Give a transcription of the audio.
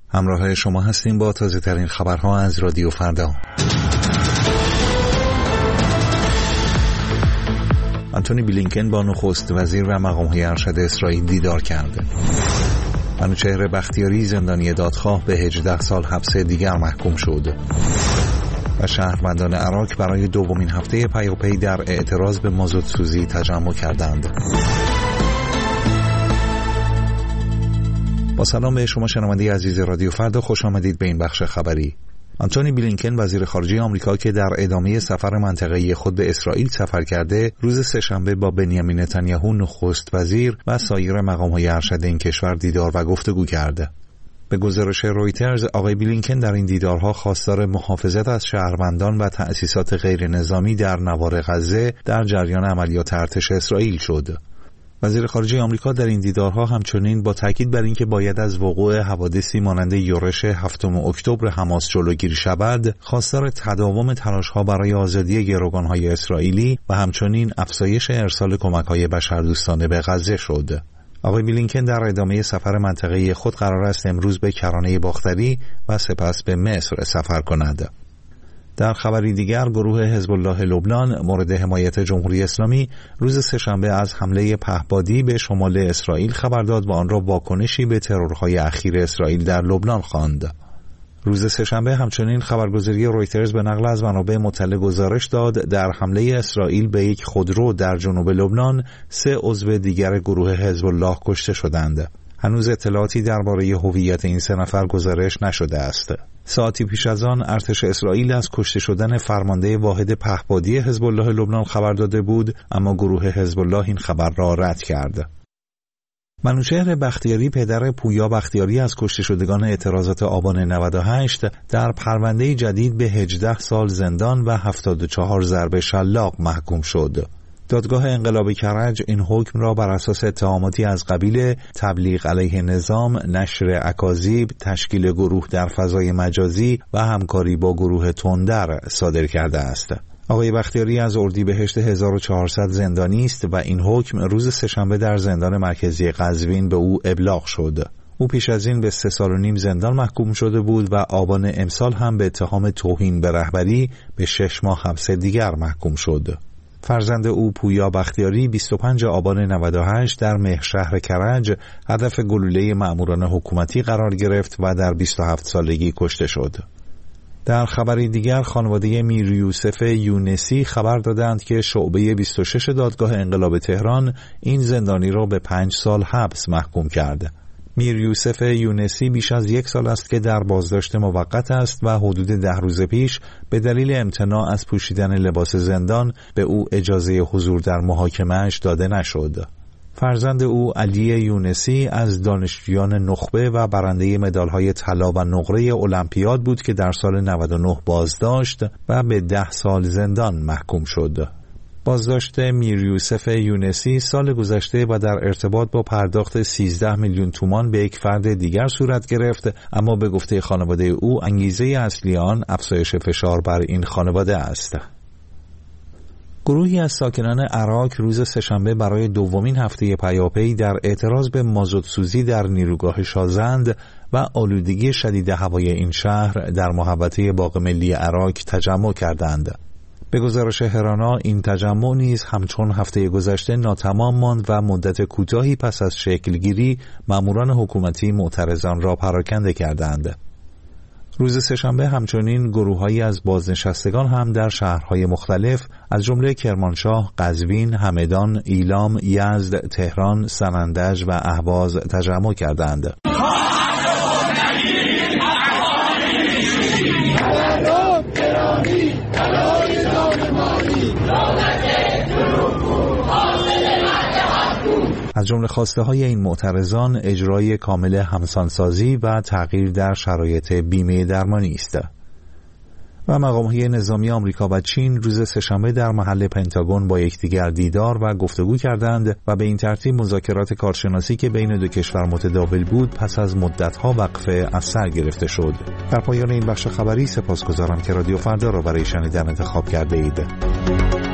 همراه شما هستیم با تازه ترین خبرها از رادیو فردا. آنتونی بلینکن با نخست وزیر و مقام‌های ارشد اسرائیل دیدار کرد. منوچهر بختیاری زندانی دادخواه به 18 سال حبس دیگر محکوم شد. و شهروندان عراق برای دومین هفته پیاپی در اعتراض به مازوت سوزی تجمع کردند. با سلام به شما شنونده عزیز رادیو فردا، خوش آمدید به این بخش خبری. آنتونی بلینکن وزیر خارجه آمریکا که در ادامه سفر منطقه‌ای خود به اسرائیل سفر کرده، روز سه‌شنبه با بنیامین نتانیاهو نخست وزیر و سایر مقام‌های ارشد این کشور دیدار و گفتگو کرد. به گزارش رویترز، آقای بلینکن در این دیدارها خواستار محافظت از شهروندان و تأسیسات غیر نظامی در نوار غزه در جریان عملیات ارتش اسرائیل شد. وزیر خارجه آمریکا در این دیدارها همچنین با تاکید بر اینکه باید از وقوع حوادثی مانند یورش 7 اکتبر حماس جلوگیری شود، خواستار تداوم تلاش‌ها برای آزادی گروگان‌های اسرائیلی و همچنین افزایش ارسال کمک‌های بشردوستانه به غزه شد. آقای بلینکن در ادامه سفر منطقه‌ای خود قرار است امروز به کرانه باختری و سپس به مصر سفر کند. در خبری دیگر، گروه حزب الله لبنان مورد حمایت جمهوری اسلامی روز سه‌شنبه از حمله پهپادی به شمال اسرائیل خبر داد و آن را واکنشی به ترورهای اخیر اسرائیل در لبنان خواند. روز سه‌شنبه همچنین خبرگزاری رویترز به نقل از منابع مطلع گزارش داد در حمله اسرائیل به یک خودرو در جنوب لبنان 3 عضو دیگر گروه حزب الله کشته شدند. هنوز اطلاعاتی درباره هویت این 3 نفر گزارش نشده است. ساعتی پیش از آن ارتش اسرائیل از کشته شدن فرمانده واحد پهپادی حزب الله لبنان خبر داده بود، اما گروه حزب الله این خبر را رد کرد. منوچهر بختیاری پدر پویا بختیاری از کشته شدگان اعتراضات آبان 98 در پرونده جدید به 18 سال زندان و 74 ضرب شلاق محکوم شد. دادگاه انقلاب کرج این حکم را بر اساس اتهاماتی از قبیل تبلیغ علیه نظام، نشر اکاذیب، تشکیل گروه در فضای مجازی و همکاری با گروه تندر صادر کرده است. آقای بختیاری از اردیبهشت 1400 زندانی است و این حکم روز سه‌شنبه در زندان مرکزی قزوین به او ابلاغ شد. او پیش از این به 3 سال و نیم زندان محکوم شده بود و آبان امسال هم به اتهام توهین به رهبری به 6 ماه حبس دیگر محکوم شد. فرزند او پویا بختیاری 25 آبان 98 در مهرشهر کرج هدف گلوله مأموران حکومتی قرار گرفت و در 27 سالگی کشته شد. در خبری دیگر، خانواده میر یوسف یونسی خبر دادند که شعبه 26 دادگاه انقلاب تهران این زندانی را به 5 سال حبس محکوم کرد. میر یوسف یونسی بیش از 1 سال است که در بازداشت موقت است و حدود 10 روز پیش به دلیل امتناع از پوشیدن لباس زندان به او اجازه حضور در محاکمه‌اش داده نشد. فرزند او علی یونسی از دانشجویان نخبه و برنده مدال‌های طلا و نقره المپیاد بود که در سال 99 بازداشت و به 10 سال زندان محکوم شد. بازداشت میر یوسف یونسی سال گذشته و در ارتباط با پرداخت 13 میلیون تومان به یک فرد دیگر صورت گرفت، اما به گفته خانواده او انگیزه اصلی آن افزایش فشار بر این خانواده است. گروهی از ساکنان عراق روز سه‌شنبه برای دومین هفته پیاپی در اعتراض به مازوت سوزی در نیروگاه شازند و آلودگی شدید هوای این شهر در محوطه باغ ملی عراق تجمع کردند. به گزارش هرانا، این تجمع نیز همچون هفته گذشته ناتمام ماند و مدت کوتاهی پس از شکلگیری ماموران حکومتی معترضان را پراکنده کردند. روز سه‌شنبه همچنین گروه‌هایی از بازنشستگان هم در شهرهای مختلف از جمله کرمانشاه، قزوین، همدان، ایلام، یزد، تهران، سنندج و اهواز تجمع کردند. از جمله خواسته های این معترضان اجرای کامل همسانسازی و تغییر در شرایط بیمه درمانی است. و مقام‌های نظامی آمریکا و چین روز سه‌شنبه در محل پنتاگون با یکدیگر دیدار و گفتگو کردند و به این ترتیب مذاکرات کارشناسی که بین دو کشور متداول بود پس از مدت‌ها وقفه از سر گرفته شد. در پایان این بخش خبری سپاسگزارم که رادیو فردا را برای شنیدن انتخاب کرده اید.